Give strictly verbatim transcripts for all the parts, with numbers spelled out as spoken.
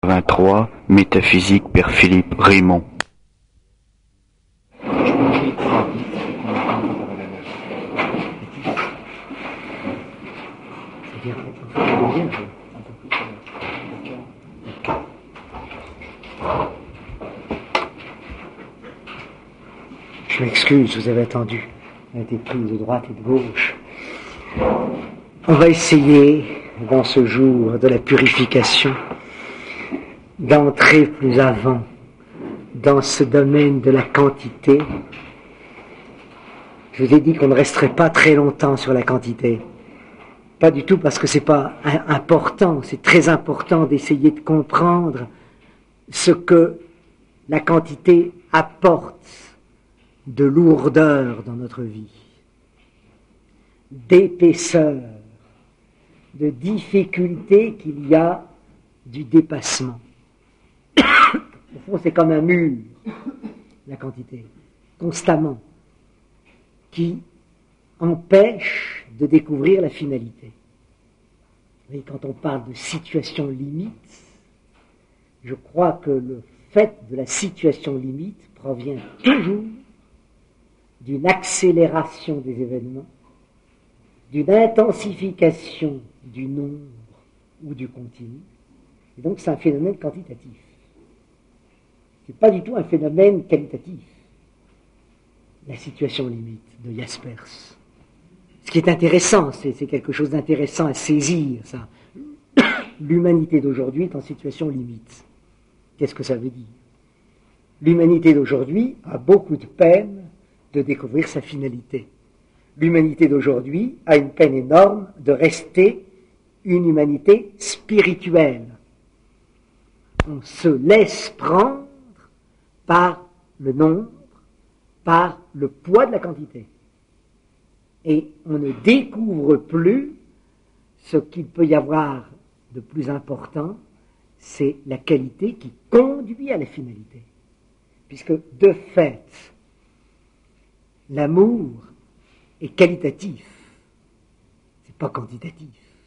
vingt-trois, Métaphysique, Père Philippe Raymond. Je m'excuse, vous avez attendu. On a été pris de droite et de gauche. On va essayer, dans ce jour de la purification, d'entrer plus avant dans ce domaine de la quantité. Je vous ai dit qu'on ne resterait pas très longtemps sur la quantité. Pas du tout parce que c'est pas important, c'est très important d'essayer de comprendre ce que la quantité apporte de lourdeur dans notre vie, d'épaisseur, de difficulté qu'il y a du dépassement. Au fond, c'est comme un mur, la quantité, constamment, qui empêche de découvrir la finalité. Vous voyez, quand on parle de situation limite, je crois que le fait de la situation limite provient toujours d'une accélération des événements, d'une intensification du nombre ou du continu. Et donc c'est un phénomène quantitatif. Ce n'est pas du tout un phénomène qualitatif. La situation limite de Jaspers. Ce qui est intéressant, c'est, c'est quelque chose d'intéressant à saisir, ça. L'humanité d'aujourd'hui est en situation limite. Qu'est-ce que ça veut dire? L'humanité d'aujourd'hui a beaucoup de peine de découvrir sa finalité. L'humanité d'aujourd'hui a une peine énorme de rester une humanité spirituelle. On se laisse prendre par le nombre, par le poids de la quantité. Et on ne découvre plus ce qu'il peut y avoir de plus important, c'est la qualité qui conduit à la finalité. Puisque, de fait, l'amour est qualitatif, c'est pas quantitatif.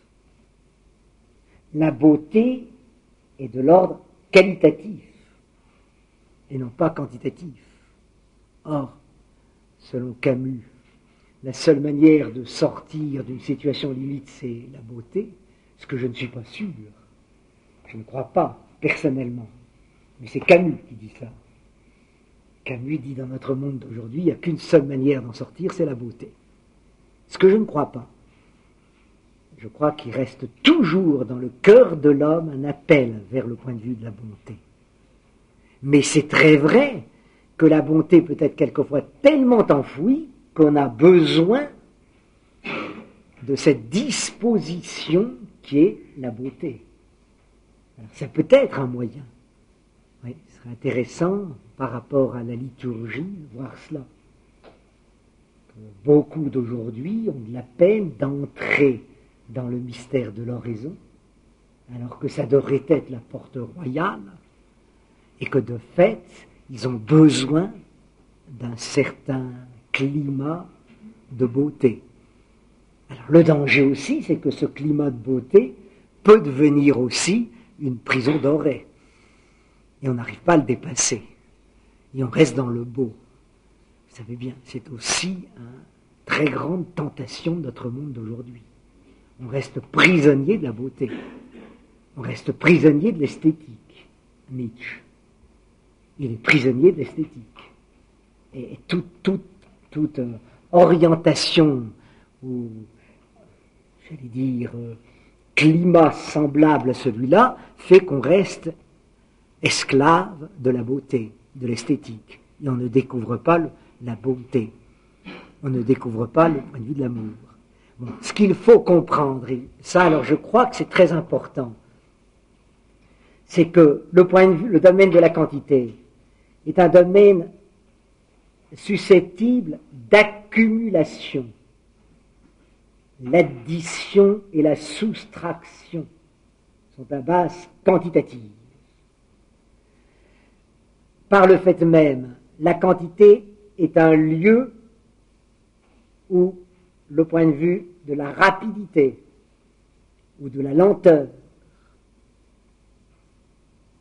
La beauté est de l'ordre qualitatif et non pas quantitatif. Or, selon Camus, la seule manière de sortir d'une situation limite, c'est la beauté, ce que je ne suis pas sûr. Je ne crois pas, personnellement. Mais c'est Camus qui dit ça. Camus dit dans notre monde d'aujourd'hui, il n'y a qu'une seule manière d'en sortir, c'est la beauté. Ce que je ne crois pas. Je crois qu'il reste toujours dans le cœur de l'homme un appel vers le point de vue de la bonté. Mais c'est très vrai que la bonté peut être quelquefois tellement enfouie qu'on a besoin de cette disposition qui est la beauté. Alors, ça peut être un moyen. Oui, ce serait intéressant par rapport à la liturgie de voir cela. Que beaucoup d'aujourd'hui ont de la peine d'entrer dans le mystère de l'oraison, alors que ça devrait être la porte royale, et que de fait, ils ont besoin d'un certain climat de beauté. Alors le danger aussi, c'est que ce climat de beauté peut devenir aussi une prison dorée. Et on n'arrive pas à le dépasser. Et on reste dans le beau. Vous savez bien, c'est aussi une très grande tentation de notre monde d'aujourd'hui. On reste prisonnier de la beauté. On reste prisonnier de l'esthétique. Nietzsche. Il est prisonnier de l'esthétique. Et toute, toute, toute euh, orientation ou, j'allais dire, euh, climat semblable à celui-là fait qu'on reste esclave de la beauté, de l'esthétique. Et on ne découvre pas le, la beauté. On ne découvre pas le point de vue de l'amour. Bon, ce qu'il faut comprendre, et ça alors je crois que c'est très important, c'est que le point de vue, le domaine de la quantité est un domaine susceptible d'accumulation. L'addition et la soustraction sont à base quantitative. Par le fait même, la quantité est un lieu où le point de vue de la rapidité ou de la lenteur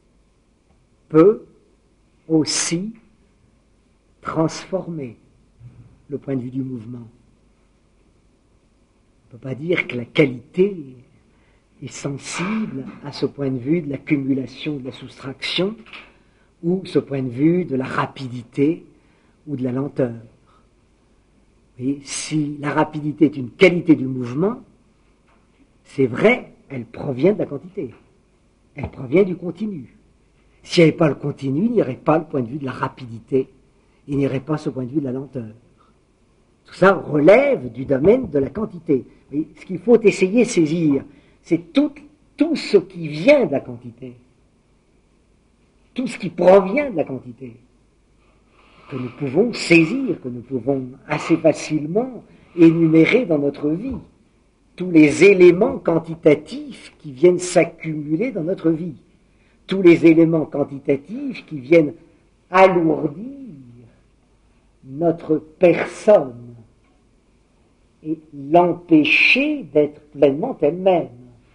peut aussi transformer le point de vue du mouvement. On ne peut pas dire que la qualité est sensible à ce point de vue de l'accumulation, de la soustraction, ou ce point de vue de la rapidité ou de la lenteur. Et si la rapidité est une qualité du mouvement, c'est vrai, elle provient de la quantité. Elle provient du continu. S'il n'y avait pas le continu, il n'y aurait pas le point de vue de la rapidité, il n'y aurait pas ce point de vue de la lenteur. Tout ça relève du domaine de la quantité. Et ce qu'il faut essayer de saisir, c'est tout, tout ce qui vient de la quantité, tout ce qui provient de la quantité, que nous pouvons saisir, que nous pouvons assez facilement énumérer dans notre vie. Tous les éléments quantitatifs qui viennent s'accumuler dans notre vie. Tous les éléments quantitatifs qui viennent alourdir notre personne et l'empêcher d'être pleinement elle-même.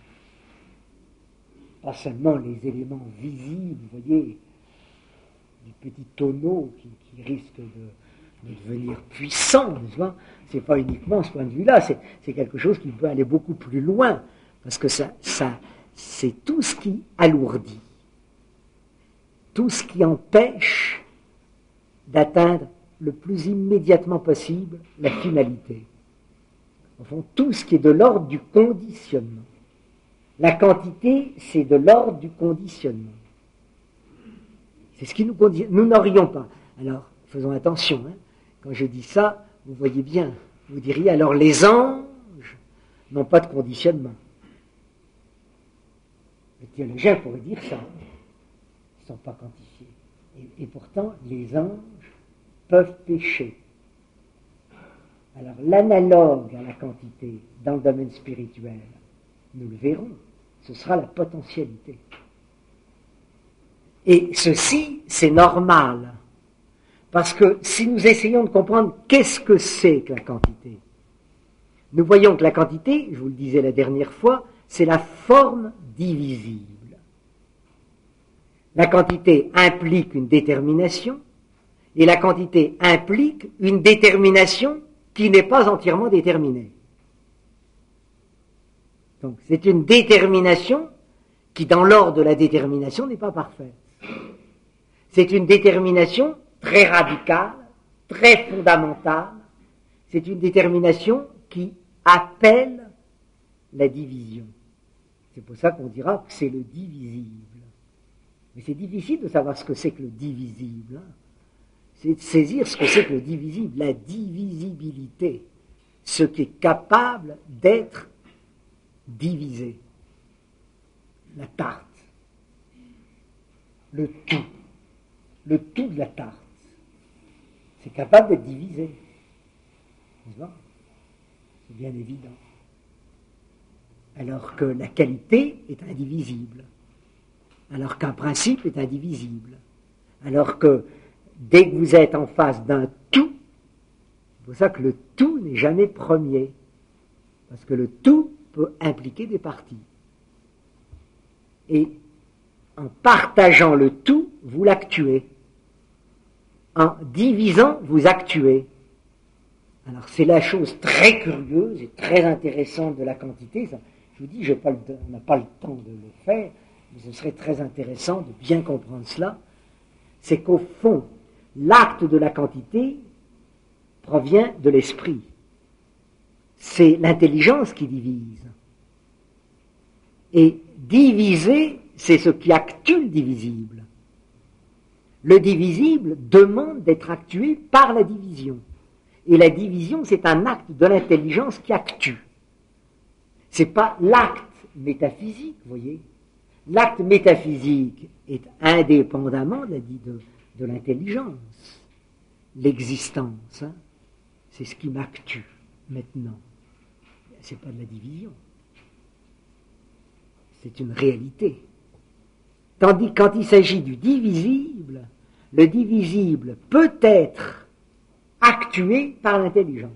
Pas seulement les éléments visibles, vous voyez, du petit tonneau qui, qui risque de, de devenir puissant, n'est-ce pas ? C'est pas uniquement ce point de vue-là, c'est, c'est quelque chose qui peut aller beaucoup plus loin, parce que ça, ça, c'est tout ce qui alourdit, tout ce qui empêche d'atteindre le plus immédiatement possible la finalité. Au fond, tout ce qui est de l'ordre du conditionnement. La quantité, c'est de l'ordre du conditionnement. C'est ce qui nous conditionne. Nous n'aurions pas. Alors, faisons attention. Hein. Quand je dis ça, vous voyez bien. Vous diriez, alors les anges n'ont pas de conditionnement. Les théologiens pourraient dire ça. Ils ne sont pas quantifiés. Et, et pourtant, les anges peuvent pécher. Alors, l'analogue à la quantité dans le domaine spirituel, nous le verrons, ce sera la potentialité. Et ceci, c'est normal. Parce que si nous essayons de comprendre qu'est-ce que c'est que la quantité, nous voyons que la quantité, je vous le disais la dernière fois, c'est la forme divisible. La quantité implique une détermination, et la quantité implique une détermination qui n'est pas entièrement déterminée. Donc c'est une détermination qui, dans l'ordre de la détermination, n'est pas parfaite. C'est une détermination très radicale, très fondamentale. C'est une détermination qui appelle la division. C'est pour ça qu'on dira que c'est le divisible. Mais c'est difficile de savoir ce que c'est que le divisible. Hein. C'est de saisir ce que c'est que le divisible, la divisibilité, ce qui est capable d'être divisé. La tarte, le tout, le tout de la tarte, c'est capable d'être divisé. N'est-ce pas ? C'est bien évident. Alors que la qualité est indivisible, alors qu'un principe est indivisible, alors que dès que vous êtes en face d'un tout, c'est pour ça que le tout n'est jamais premier, parce que le tout peut impliquer des parties. Et en partageant le tout, vous l'actuez. En divisant, vous actuez. Alors c'est la chose très curieuse et très intéressante de la quantité. Ça, je vous dis, j'ai pas le, on n'a pas le temps de le faire, mais ce serait très intéressant de bien comprendre cela. C'est qu'au fond, l'acte de la quantité provient de l'esprit. C'est l'intelligence qui divise. Et diviser, c'est ce qui actue le divisible. Le divisible demande d'être actué par la division. Et la division, c'est un acte de l'intelligence qui actue. C'est pas l'acte métaphysique, vous voyez. L'acte métaphysique est indépendamment de, de, de l'intelligence. L'existence, hein, c'est ce qui m'actue maintenant. C'est pas de la division. C'est une réalité. Tandis que quand il s'agit du divisible, le divisible peut être actué par l'intelligence.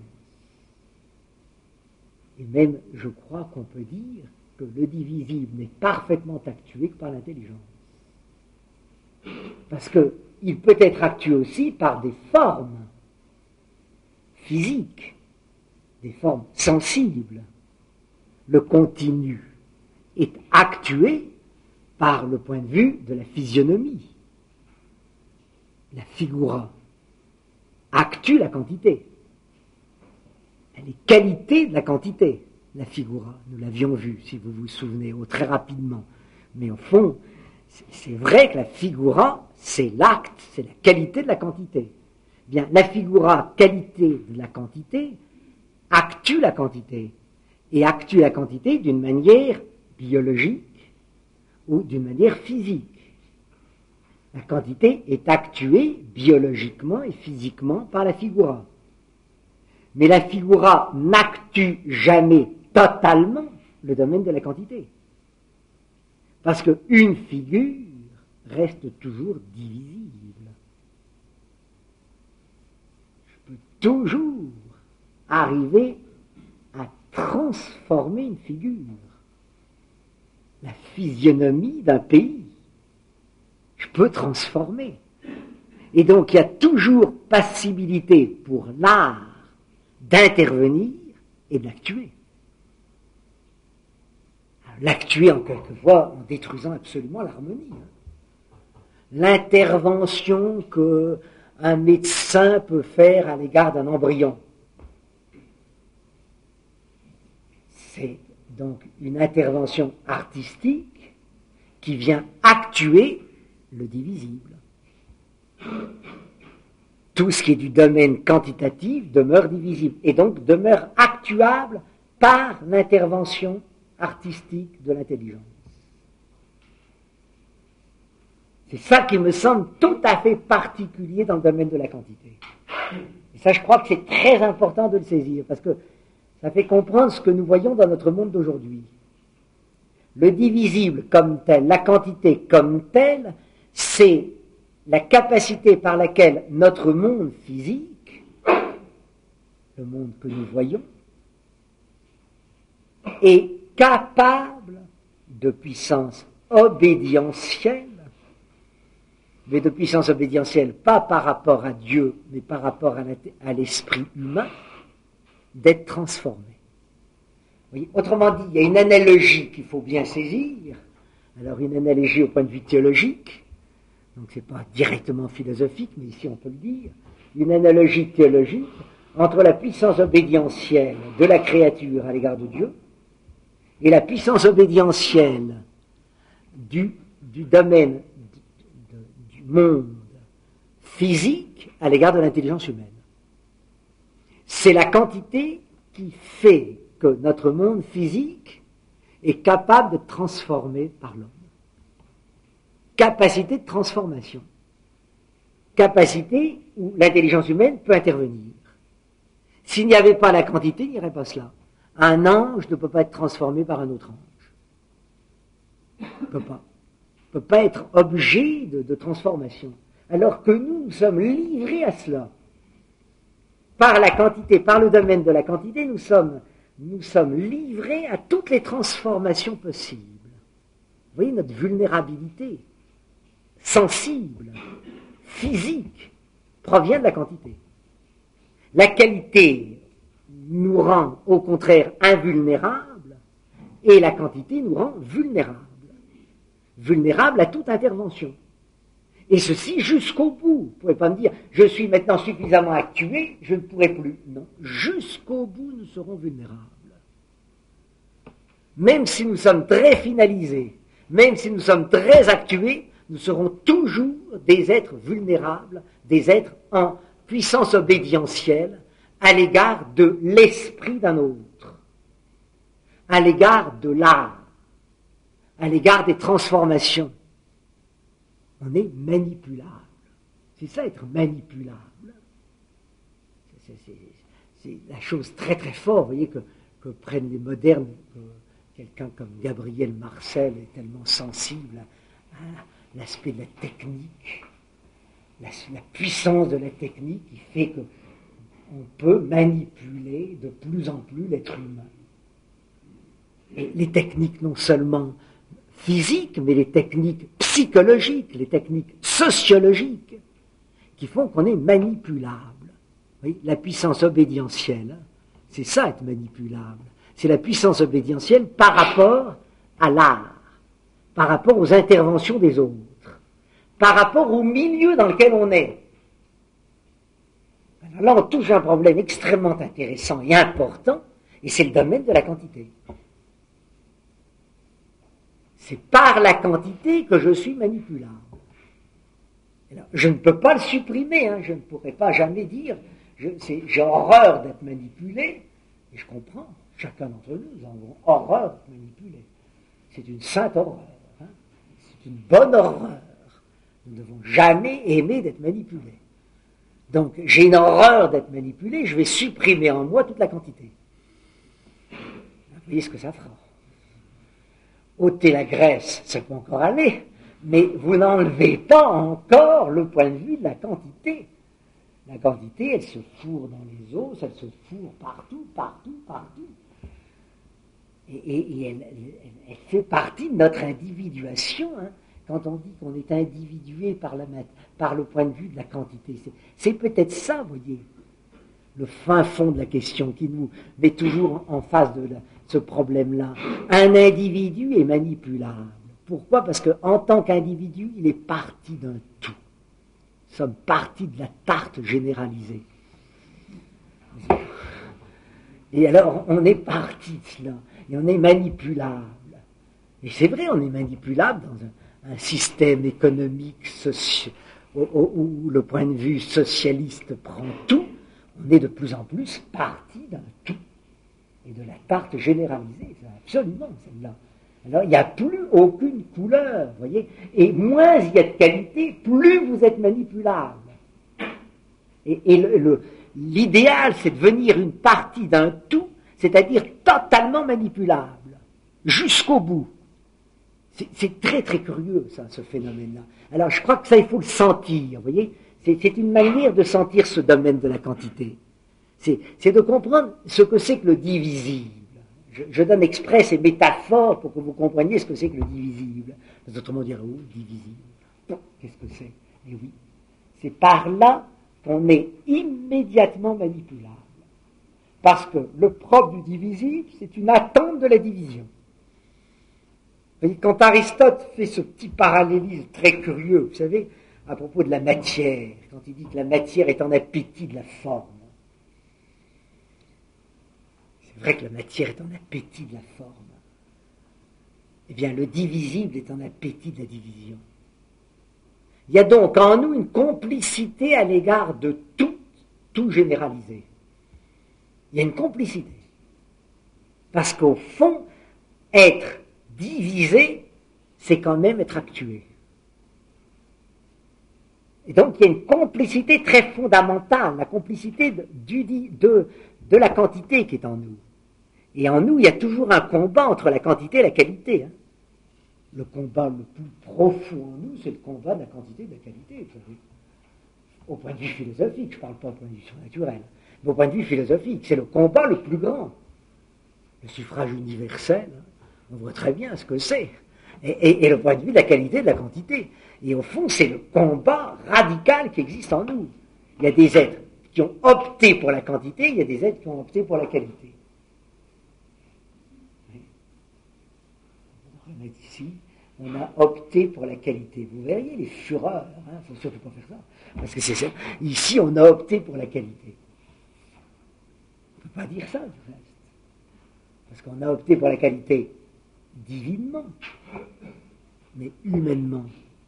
Et même, je crois qu'on peut dire que le divisible n'est parfaitement actué que par l'intelligence. Parce qu'il peut être actué aussi par des formes physiques, des formes sensibles. Le continu est actué par le point de vue de la physionomie. La figura actue la quantité. Elle est qualité de la quantité, la figura. Nous l'avions vu, si vous vous souvenez, oh, très rapidement. Mais au fond, c'est vrai que la figura, c'est l'acte, c'est la qualité de la quantité. Bien, la figura, qualité de la quantité, actue la quantité. Et actue la quantité d'une manière biologique ou d'une manière physique. La quantité est actuée biologiquement et physiquement par la figura. Mais la figura n'actue jamais totalement le domaine de la quantité. Parce qu'une figure reste toujours divisible. Je peux toujours arriver à transformer une figure. La physionomie d'un pays, je peux transformer. Et donc il y a toujours possibilité pour l'art d'intervenir et de l'actuer. L'actuer en quelque fois en détruisant absolument l'harmonie. L'intervention qu'un médecin peut faire à l'égard d'un embryon. C'est donc une intervention artistique qui vient actuer le divisible. Tout ce qui est du domaine quantitatif demeure divisible et donc demeure actuable par l'intervention artistique de l'intelligence. C'est ça qui me semble tout à fait particulier dans le domaine de la quantité. Et ça, je crois que c'est très important de le saisir, parce que ça fait comprendre ce que nous voyons dans notre monde d'aujourd'hui. Le divisible comme tel, la quantité comme telle, c'est la capacité par laquelle notre monde physique, le monde que nous voyons, est capable de puissance obédientielle, mais de puissance obédientielle pas par rapport à Dieu, mais par rapport à l'esprit humain, d'être transformé. Vous voyez, autrement dit, il y a une analogie qu'il faut bien saisir. Alors une analogie au point de vue théologique, donc c'est pas directement philosophique, mais ici on peut le dire, une analogie théologique entre la puissance obédientielle de la créature à l'égard de Dieu et la puissance obédientielle du, du domaine de, de, du monde physique à l'égard de l'intelligence humaine. C'est la quantité qui fait que notre monde physique est capable d'être transformé par l'homme. Capacité de transformation. Capacité où l'intelligence humaine peut intervenir. S'il n'y avait pas la quantité, il n'y aurait pas cela. Un ange ne peut pas être transformé par un autre ange. Il ne peut pas. Il ne peut pas être objet de, de transformation. Alors que nous, nous sommes livrés à cela. Par la quantité, par le domaine de la quantité, nous sommes, nous sommes livrés à toutes les transformations possibles. Vous voyez notre vulnérabilité sensible, physique, provient de la quantité. La qualité nous rend au contraire invulnérables et la quantité nous rend vulnérables. Vulnérables à toute intervention. Et ceci jusqu'au bout. Vous ne pouvez pas me dire, je suis maintenant suffisamment actué, je ne pourrai plus. Non, jusqu'au bout nous serons vulnérables. Même si nous sommes très finalisés, même si nous sommes très actués, nous serons toujours des êtres vulnérables, des êtres en puissance obédientielle à l'égard de l'esprit d'un autre, à l'égard de l'art, à l'égard des transformations. On est manipulable. C'est ça, être manipulable. C'est, c'est, c'est la chose très très forte, vous voyez, que, que prennent les modernes. Que quelqu'un comme Gabriel Marcel est tellement sensible à, à l'aspect de la technique, la, la puissance de la technique qui fait qu'on peut manipuler de plus en plus l'être humain. Et les techniques non seulement physiques, mais les techniques psychiques, psychologiques, les techniques sociologiques, qui font qu'on est manipulable. Oui, la puissance obédientielle, c'est ça être manipulable. C'est la puissance obédientielle par rapport à l'art, par rapport aux interventions des autres, par rapport au milieu dans lequel on est. Alors là, on touche un problème extrêmement intéressant et important, et c'est le domaine de la quantité. C'est par la quantité que je suis manipulable. Alors, je ne peux pas le supprimer, hein, je ne pourrais pas jamais dire, je, j'ai horreur d'être manipulé, et je comprends, chacun d'entre nous, nous avons horreur d'être manipulé. C'est une sainte horreur, hein, c'est une bonne horreur. Nous ne devons jamais aimer d'être manipulés. Donc, j'ai une horreur d'être manipulé, je vais supprimer en moi toute la quantité. Vous voyez ce que ça fera. Ôter la graisse, ça peut encore aller, mais vous n'enlevez pas encore le point de vue de la quantité. La quantité, elle se fourre dans les os, elle se fourre partout, partout, partout. Et, et, et elle, elle, elle fait partie de notre individuation, hein. Quand on dit qu'on est individué par, la, par le point de vue de la quantité, c'est, c'est peut-être ça, vous voyez, le fin fond de la question qui nous met toujours en face de la, ce problème-là. Un individu est manipulable. Pourquoi ? Parce qu'en tant qu'individu, il est parti d'un tout. Nous sommes partis de la tarte généralisée. Et alors, on est parti de cela, et on est manipulable. Et c'est vrai, on est manipulable dans un un système économique soci... où le point de vue socialiste prend tout, on est de plus en plus parti d'un tout, et de la tarte généralisée, c'est absolument celle-là. Alors il n'y a plus aucune couleur, vous voyez, et moins il y a de qualité, plus vous êtes manipulable. Et, et le, le, l'idéal, c'est de devenir une partie d'un tout, c'est-à-dire totalement manipulable, jusqu'au bout. C'est, c'est très très curieux, ça, ce phénomène-là. Alors je crois que ça, il faut le sentir, vous voyez. C'est, c'est une manière de sentir ce domaine de la quantité. C'est, c'est de comprendre ce que c'est que le divisible. Je, je donne exprès ces métaphores pour que vous compreniez ce que c'est que le divisible. Autrement dire, oh, divisible. Bon, qu'est-ce que c'est ? Eh oui, c'est par là qu'on est immédiatement manipulable. Parce que le propre du divisible, c'est une attente de la division. Quand Aristote fait ce petit parallélisme très curieux, vous savez, à propos de la matière, quand il dit que la matière est en appétit de la forme, c'est vrai que la matière est en appétit de la forme, eh bien le divisible est en appétit de la division. Il y a donc en nous une complicité à l'égard de tout, tout généralisé. Il y a une complicité. Parce qu'au fond, être diviser, c'est quand même être actué. Et donc, il y a une complicité très fondamentale, la complicité de, de, de la quantité qui est en nous. Et en nous, il y a toujours un combat entre la quantité et la qualité. Hein. Le combat le plus profond en nous, c'est le combat de la quantité et de la qualité, vous savez. Au point de vue philosophique, je ne parle pas au point de vue surnaturel, mais au point de vue philosophique, c'est le combat le plus grand. Le suffrage universel, hein. On voit très bien ce que c'est. Et, et, et le point de vue de la qualité et de la quantité. Et au fond, c'est le combat radical qui existe en nous. Il y a des êtres qui ont opté pour la quantité, il y a des êtres qui ont opté pour la qualité. On va remettre ici, on a opté pour la qualité. Vous verriez les fureurs, il hein, ne faut surtout pas faire ça. Parce que c'est ça. Ici, on a opté pour la qualité. On ne peut pas dire ça, du reste. Parce qu'on a opté pour la qualité divinement, mais humainement.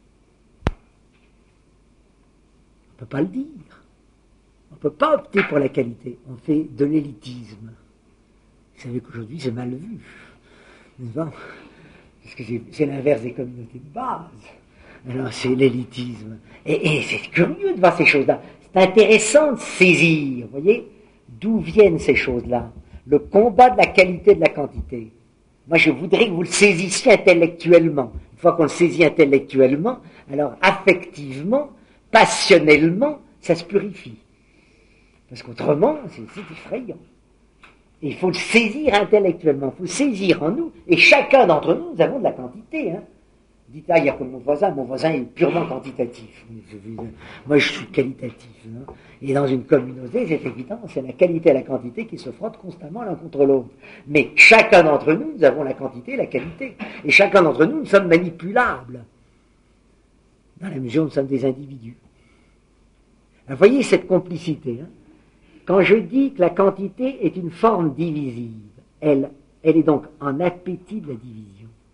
On ne peut pas le dire. On ne peut pas opter pour la qualité. On fait de l'élitisme. Vous savez qu'aujourd'hui, c'est mal vu. N'est-ce pas ? Parce que c'est, c'est l'inverse des communautés de base. Alors, c'est l'élitisme. Et, et c'est curieux de voir ces choses-là. C'est intéressant de saisir, vous voyez, d'où viennent ces choses-là. Le combat de la qualité et de la quantité. Moi, je voudrais que vous le saisissiez intellectuellement. Une fois qu'on le saisit intellectuellement, alors affectivement, passionnellement, ça se purifie. Parce qu'autrement, c'est, c'est effrayant. Et il faut le saisir intellectuellement, il faut saisir en nous, et chacun d'entre nous, nous avons de la quantité. Hein. Dites, ah, il n'y a que mon voisin, mon voisin est purement quantitatif. Moi, je suis qualitatif. Hein. Et dans une communauté, c'est évident, c'est la qualité et la quantité qui se frottent constamment l'un contre l'autre. Mais chacun d'entre nous, nous avons la quantité et la qualité. Et chacun d'entre nous, nous sommes manipulables. Dans la mesure où nous sommes des individus. Alors, voyez cette complicité. Hein. Quand je dis que la quantité est une forme divisible, elle, elle est donc en appétit de la division.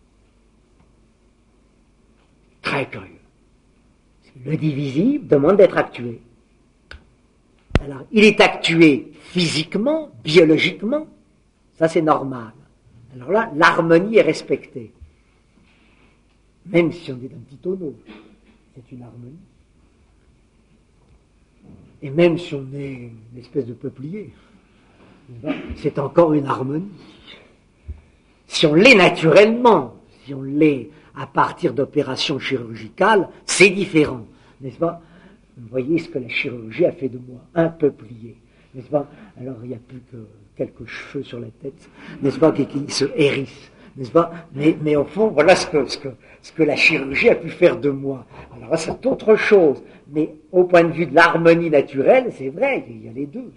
Très curieux. Le divisible demande d'être actué. Alors, il est actué physiquement, biologiquement, ça c'est normal. Alors là, l'harmonie est respectée. Même si on est d'un petit tonneau, c'est une harmonie. Et même si on est une espèce de peuplier, c'est encore une harmonie. Si on l'est naturellement, si on l'est à partir d'opérations chirurgicales, c'est différent, n'est-ce pas? Vous voyez ce que la chirurgie a fait de moi, un peuplier, n'est-ce pas? Alors il n'y a plus que quelques cheveux sur la tête, n'est-ce pas, qui, qui se hérissent, n'est-ce pas? Mais, mais au fond, voilà ce que, ce, que, ce que la chirurgie a pu faire de moi. Alors c'est autre chose, mais au point de vue de l'harmonie naturelle, c'est vrai, il y a les deux.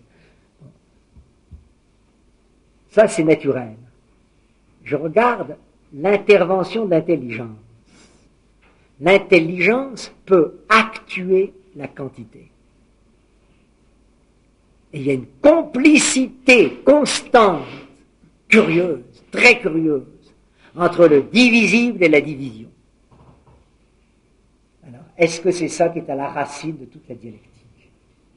Ça, c'est naturel. Je regarde l'intervention de l'intelligence. L'intelligence peut actuer la quantité. Et il y a une complicité constante, curieuse, très curieuse, entre le divisible et la division. Alors, est-ce que c'est ça qui est à la racine de toute la dialectique?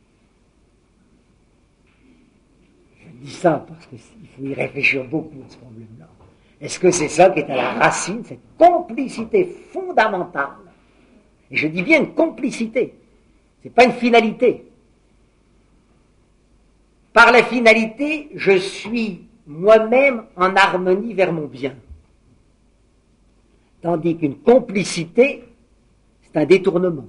Je dis ça parce qu'il faut y réfléchir beaucoup à ce problème-là. Est-ce que c'est ça qui est à la racine, cette complicité fondamentale? Et je dis bien une complicité, ce n'est pas une finalité. Par la finalité, je suis moi-même en harmonie vers mon bien. Tandis qu'une complicité, c'est un détournement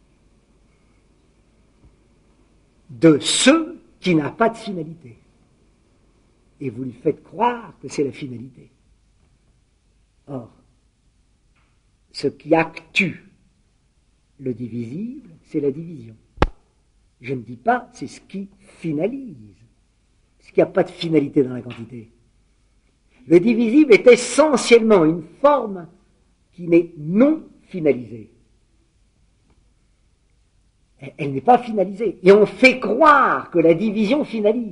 de ce qui n'a pas de finalité. Et vous lui faites croire que c'est la finalité. Or, ce qui actue le divisible, c'est la division. Je ne dis pas, c'est ce qui finalise. Parce qu'il n'y a pas de finalité dans la quantité. Le divisible est essentiellement une forme qui n'est non finalisée. Elle n'est pas finalisée. Et on fait croire que la division finalise.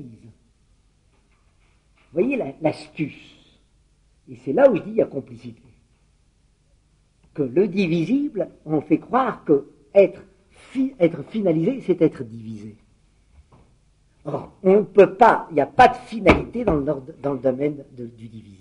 Vous voyez l'astuce. Et c'est là où je dis il y a complicité. Que le divisible, on fait croire que être, fi, être finalisé, c'est être divisé. Or, on ne peut pas, il n'y a pas de finalité dans le, dans le domaine de, du divisible.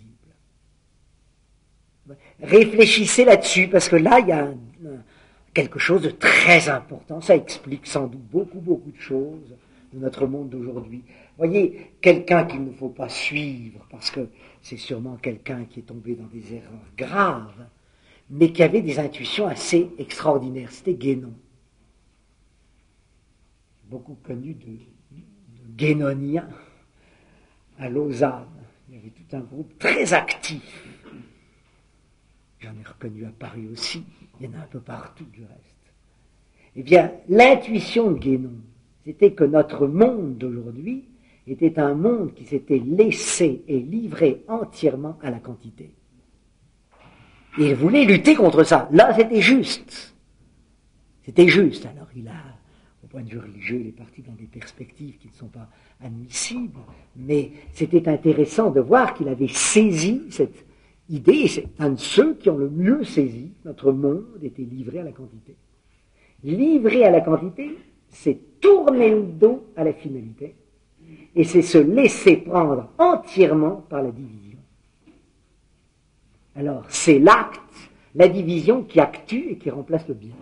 Réfléchissez là-dessus, parce que là, il y a un, un, quelque chose de très important. Ça explique sans doute beaucoup, beaucoup de choses de notre monde d'aujourd'hui. Voyez, quelqu'un qu'il ne faut pas suivre, parce que c'est sûrement quelqu'un qui est tombé dans des erreurs graves, mais qui avait des intuitions assez extraordinaires. C'était Guénon. Beaucoup connu de, de Guénoniens à Lausanne. Il y avait tout un groupe très actif. J'en ai reconnu à Paris aussi. Il y en a un peu partout du reste. Eh bien, l'intuition de Guénon, c'était que notre monde d'aujourd'hui était un monde qui s'était laissé et livré entièrement à la quantité. Et il voulait lutter contre ça. Là, c'était juste. C'était juste. Alors, il a, au point de vue religieux, il est parti dans des perspectives qui ne sont pas admissibles, mais c'était intéressant de voir qu'il avait saisi cette idée, et c'est un de ceux qui ont le mieux saisi, notre monde était livré à la quantité. Livré à la quantité, c'est tourner le dos à la finalité, et c'est se laisser prendre entièrement par la division. Alors, c'est l'acte, la division qui actue et qui remplace le bien.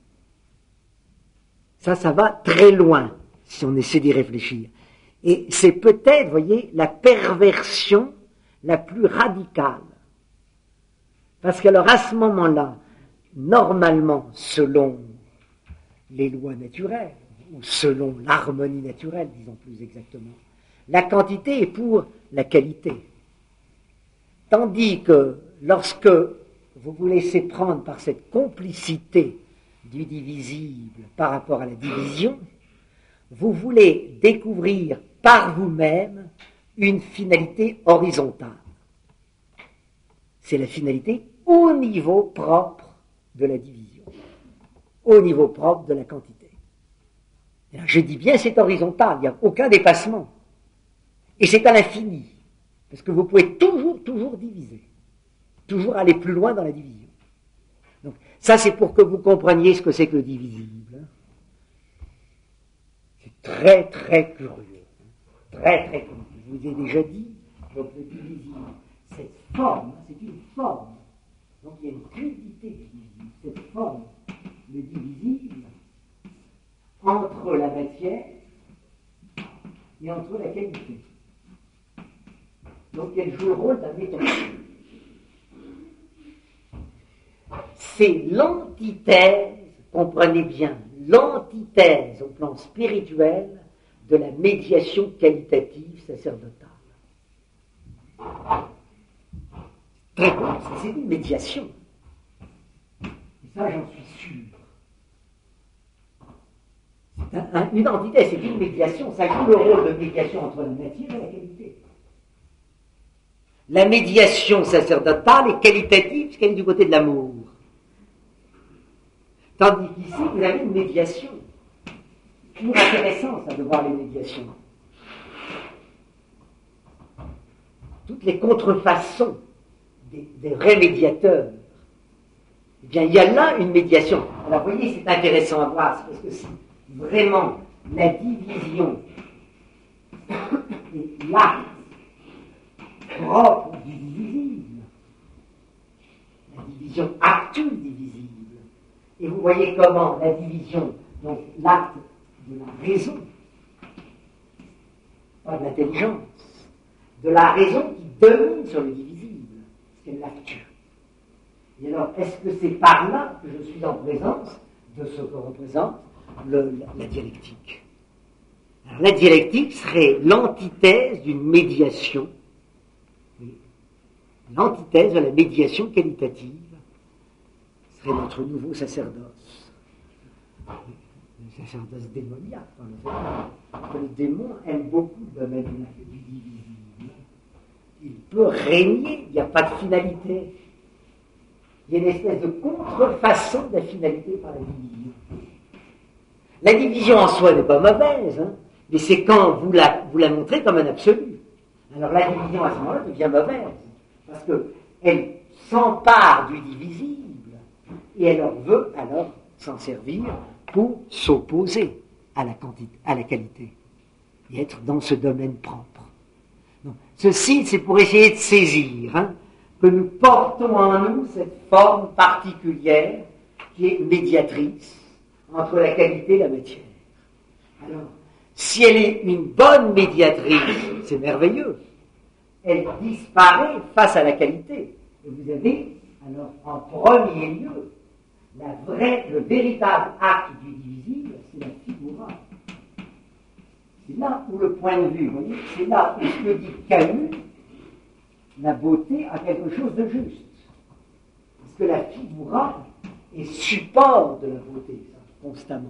Ça, ça va très loin, si on essaie d'y réfléchir. Et c'est peut-être, vous voyez, la perversion la plus radicale. Parce qu'alors, à ce moment-là, normalement, selon les lois naturelles, ou selon l'harmonie naturelle, disons plus exactement, la quantité est pour la qualité. Tandis que lorsque vous vous laissez prendre par cette complicité du divisible par rapport à la division, vous voulez découvrir par vous-même une finalité horizontale. C'est la finalité au niveau propre de la division, au niveau propre de la quantité. Alors, je dis bien c'est horizontal, il n'y a aucun dépassement. Et c'est à l'infini, parce que vous pouvez toujours, toujours diviser, toujours aller plus loin dans la division. Donc, ça c'est pour que vous compreniez ce que c'est que le divisible. C'est très, très curieux. Très, très curieux. Je vous ai déjà dit, donc le divisible, cette forme, c'est une forme. Donc il y a une crudité du divisible. Cette forme, le divisible, entre la matière et entre la qualité. Donc elle joue le rôle d'un mécanisme. C'est l'antithèse, comprenez bien, l'antithèse au plan spirituel de la médiation qualitative sacerdotale. Très bien, c'est une médiation. Et ça, j'en suis sûr. C'est un, un, une antithèse, c'est une médiation. Ça joue le rôle de médiation entre la matière et la qualité. La médiation sacerdotale est qualitative, parce qu'elle est du côté de l'amour. Tandis qu'ici, vous avez une médiation. C'est toujours intéressant, ça, de voir les médiations. Toutes les contrefaçons des, des vrais médiateurs, eh bien, il y a là une médiation. Alors, vous voyez, c'est intéressant à voir, c'est parce que c'est vraiment la division et l'acte propre du divisible, la division actuelle divisible. Et vous voyez comment la division, donc l'acte de la raison, pas de l'intelligence, de la raison qui domine sur le divisible, c'est l'actu. Et alors, est-ce que c'est par là que je suis en présence de ce que représente le, la, la dialectique? Alors, la dialectique serait l'antithèse d'une médiation, oui, l'antithèse de la médiation qualitative, serait notre nouveau sacerdoce. Le sacerdoce démoniaque, par le démon aime beaucoup le domaine du divisible. Il peut régner, il n'y a pas de finalité. Il y a une espèce de contrefaçon de la finalité par la division. La division en soi n'est pas mauvaise, hein, mais c'est quand vous la, vous la montrez comme un absolu. Alors la division à ce moment-là devient mauvaise, parce qu'elle s'empare du divisible, et elle veut alors s'en servir pour s'opposer à la quantité, à la qualité, et être dans ce domaine propre. Donc, ceci, c'est pour essayer de saisir hein, que nous portons en nous cette forme particulière qui est médiatrice entre la qualité et la matière. Alors, si elle est une bonne médiatrice, c'est merveilleux. Elle disparaît face à la qualité. Et vous avez, alors, en premier lieu, la vraie, le véritable acte du divisible, c'est la figura. C'est là où le point de vue, vous voyez, c'est là où ce que dit Camus, la beauté a quelque chose de juste. Parce que la figura est support de la beauté, ça, constamment.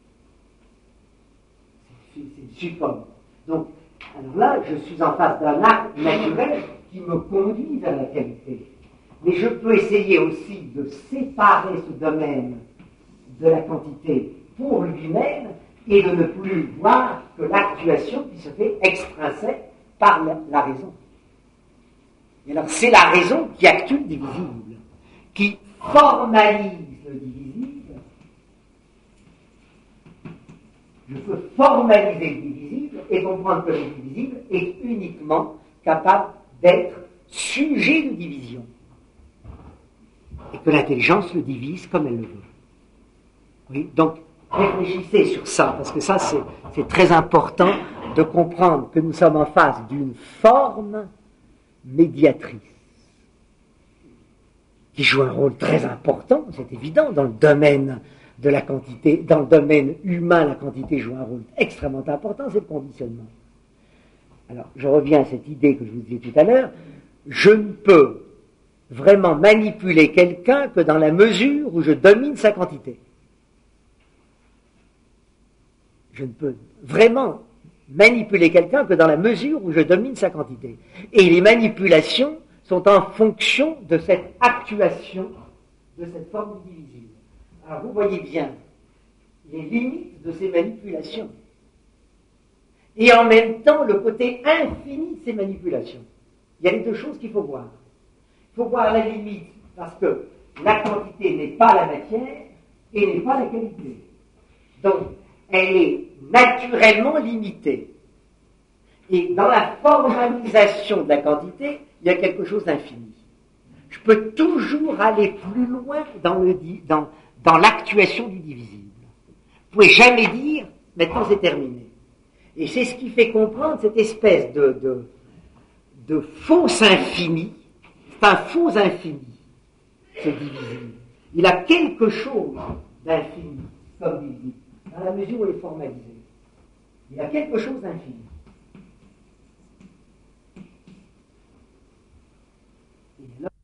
C'est, c'est le support. Donc, alors là, je suis en face d'un acte naturel qui me conduit vers la qualité. Mais je peux essayer aussi de séparer ce domaine de la quantité pour lui-même et de ne plus voir que l'actuation qui se fait extrinsèque par la, la raison. Et alors c'est la raison qui actue le divisible, qui formalise le divisible. Je peux formaliser le divisible et comprendre que le divisible est uniquement capable d'être sujet de division. Et que l'intelligence le divise comme elle le veut. Oui, donc, réfléchissez sur ça, parce que ça, c'est, c'est très important de comprendre que nous sommes en face d'une forme médiatrice, qui joue un rôle très important, c'est évident, dans le domaine de la quantité, dans le domaine humain, la quantité joue un rôle extrêmement important, c'est le conditionnement. Alors, je reviens à cette idée que je vous disais tout à l'heure, je ne peux vraiment manipuler quelqu'un que dans la mesure où je domine sa quantité. Je ne peux vraiment manipuler quelqu'un que dans la mesure où je domine sa quantité. Et les manipulations sont en fonction de cette actuation, de cette forme divisible. Alors vous voyez bien les limites de ces manipulations. Et en même temps, le côté infini de ces manipulations. Il y a les deux choses qu'il faut voir. Il faut voir la limite, parce que la quantité n'est pas la matière et n'est pas la qualité. Donc, elle est naturellement limitée. Et dans la formalisation de la quantité, il y a quelque chose d'infini. Je peux toujours aller plus loin dans, le, dans, dans l'actuation du divisible. Vous ne pouvez jamais dire, maintenant c'est terminé. Et c'est ce qui fait comprendre cette espèce de, de, de fausse infini. C'est un faux infini, ce divisible. Il a quelque chose d'infini, comme divisible, dans la mesure où il est formalisé. Il a quelque chose d'infini. Et là,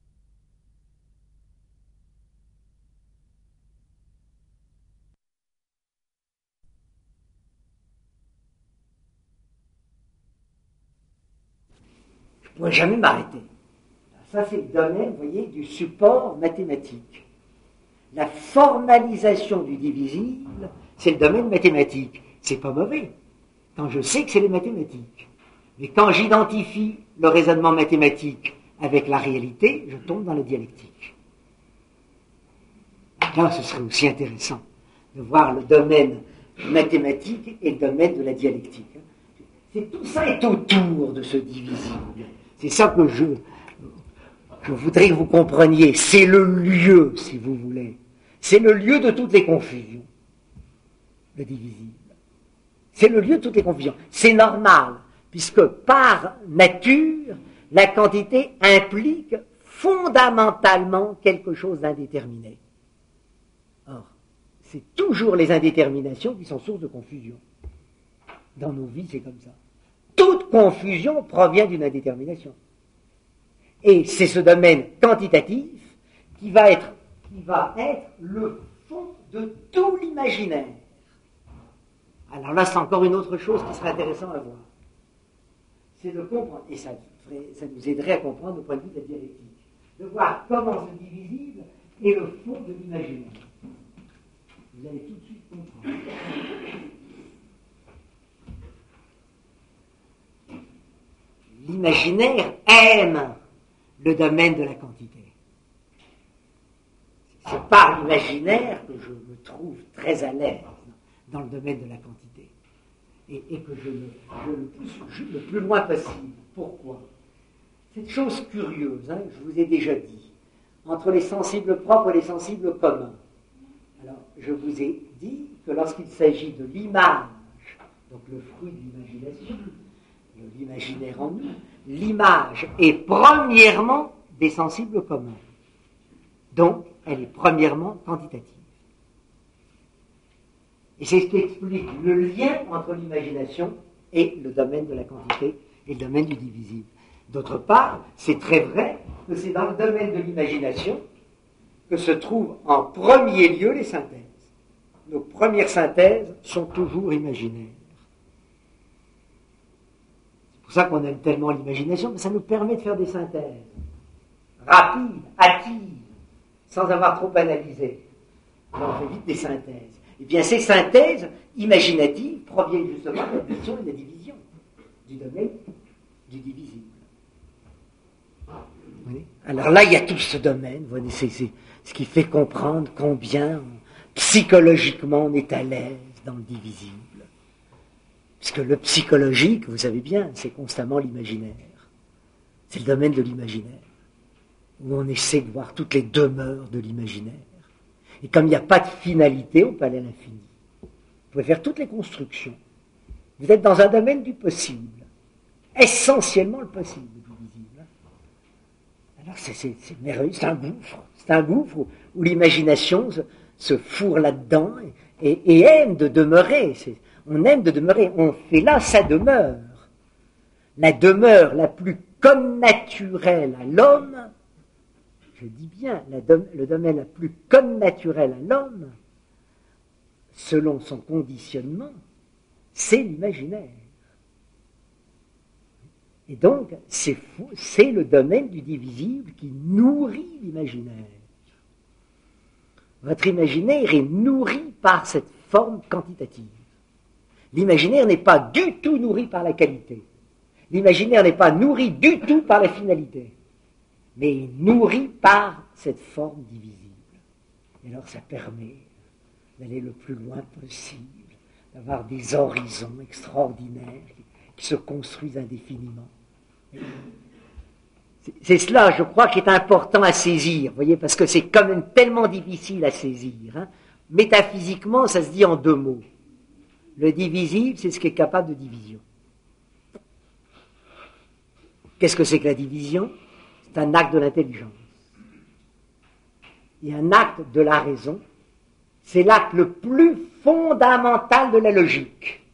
je ne pourrais jamais m'arrêter. Ça, c'est le domaine, vous voyez, du support mathématique. La formalisation du divisible, c'est le domaine mathématique. C'est pas mauvais, quand je sais que c'est les mathématiques. Mais quand j'identifie le raisonnement mathématique avec la réalité, je tombe dans la dialectique. Là, ce serait aussi intéressant de voir le domaine mathématique et le domaine de la dialectique. C'est, tout ça est autour de ce divisible. C'est ça que je... Je voudrais que vous compreniez, c'est le lieu, si vous voulez. C'est le lieu de toutes les confusions, le divisible. C'est le lieu de toutes les confusions. C'est normal, puisque par nature, la quantité implique fondamentalement quelque chose d'indéterminé. Or, c'est toujours les indéterminations qui sont source de confusion. Dans nos vies, c'est comme ça. Toute confusion provient d'une indétermination. Et c'est ce domaine quantitatif qui va être, qui va être le fond de tout l'imaginaire. Alors là, c'est encore une autre chose qui serait intéressant à voir. C'est de comprendre, et ça, ça nous aiderait à comprendre au point de vue de la dialectique, de voir comment ce divisible est le fond de l'imaginaire. Vous allez tout de suite comprendre. L'imaginaire aime le domaine de la quantité. C'est par l'imaginaire que je me trouve très à l'aise dans le domaine de la quantité. Et, et que je le, je le, pousse le plus loin possible. Pourquoi? Cette chose curieuse, hein, je vous ai déjà dit, entre les sensibles propres et les sensibles communs. Alors, je vous ai dit que lorsqu'il s'agit de l'image, donc le fruit de l'imagination, de l'imaginaire en nous, l'image est premièrement des sensibles communs. Donc, elle est premièrement quantitative. Et c'est ce qui explique le lien entre l'imagination et le domaine de la quantité et le domaine du divisible. D'autre part, c'est très vrai que c'est dans le domaine de l'imagination que se trouvent en premier lieu les synthèses. Nos premières synthèses sont toujours imaginaires. C'est pour ça qu'on aime tellement l'imagination, mais ça nous permet de faire des synthèses rapides, hâtives, sans avoir trop analysé. Alors on fait vite des synthèses. Eh bien, ces synthèses imaginatives proviennent justement de l'addition et de la division, du domaine du divisible. Oui. Alors là, il y a tout ce domaine, vous voyez, c'est, c'est ce qui fait comprendre combien psychologiquement on est à l'aise dans le divisible. Puisque le psychologique, vous savez bien, c'est constamment l'imaginaire. C'est le domaine de l'imaginaire, où on essaie de voir toutes les demeures de l'imaginaire. Et comme il n'y a pas de finalité, on peut aller à l'infini. Vous pouvez faire toutes les constructions. Vous êtes dans un domaine du possible. Essentiellement le possible, du visible. Alors c'est, c'est, c'est merveilleux, c'est un gouffre. C'est un gouffre où, où l'imagination se, se fourre là-dedans et, et, et aime de demeurer. C'est, on aime de demeurer. On fait là sa demeure. La demeure la plus connaturelle à l'homme, je dis bien, la dom- le domaine le plus connaturel à l'homme, selon son conditionnement, c'est l'imaginaire. Et donc, c'est fou, c'est le domaine du divisible qui nourrit l'imaginaire. Votre imaginaire est nourri par cette forme quantitative. L'imaginaire n'est pas du tout nourri par la qualité. L'imaginaire n'est pas nourri du tout par la finalité, mais il est nourri par cette forme divisible. Et alors ça permet d'aller le plus loin possible, d'avoir des horizons extraordinaires qui, qui se construisent indéfiniment. C'est, c'est cela, je crois, qui est important à saisir, vous voyez, parce que c'est quand même tellement difficile à saisir. Hein. Métaphysiquement, ça se dit en deux mots. Le divisible, c'est ce qui est capable de division. Qu'est-ce que c'est que la division? C'est un acte de l'intelligence. Et un acte de la raison, c'est l'acte le plus fondamental de la logique.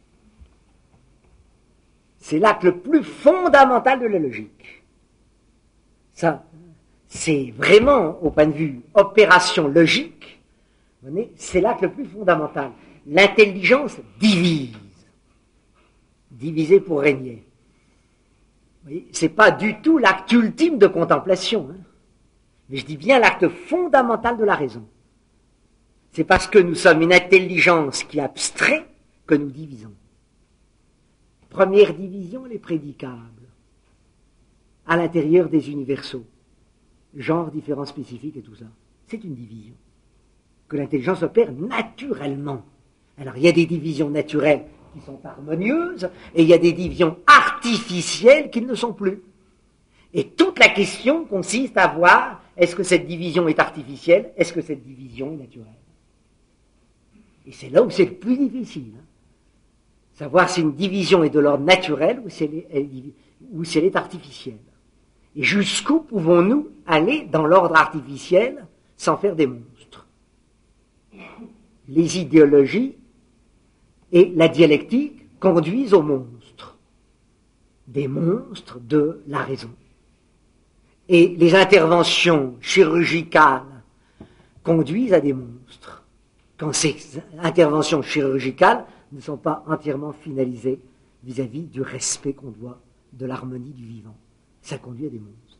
C'est l'acte le plus fondamental de la logique. Ça, c'est vraiment, au point de vue opération logique, vous voyez, c'est l'acte le plus fondamental. L'intelligence divise. Diviser pour régner. Ce n'est pas du tout l'acte ultime de contemplation, hein. Mais je dis bien l'acte fondamental de la raison. C'est parce que nous sommes une intelligence qui abstrait que nous divisons. Première division, les prédicables, à l'intérieur des universaux, genre, différents spécifiques et tout ça. C'est une division que l'intelligence opère naturellement. Alors, il y a des divisions naturelles qui sont harmonieuses, et il y a des divisions artificielles qui ne le sont plus. Et toute la question consiste à voir, est-ce que cette division est artificielle, est-ce que cette division est naturelle? Et c'est là où c'est le plus difficile. Hein. Savoir si une division est de l'ordre naturel ou si elle est, elle, ou si elle est artificielle. Et jusqu'où pouvons-nous aller dans l'ordre artificiel sans faire des monstres? Les idéologies et la dialectique conduisent aux monstres, des monstres de la raison. Et les interventions chirurgicales conduisent à des monstres, quand ces interventions chirurgicales ne sont pas entièrement finalisées vis-à-vis du respect qu'on doit de l'harmonie du vivant. Ça conduit à des monstres.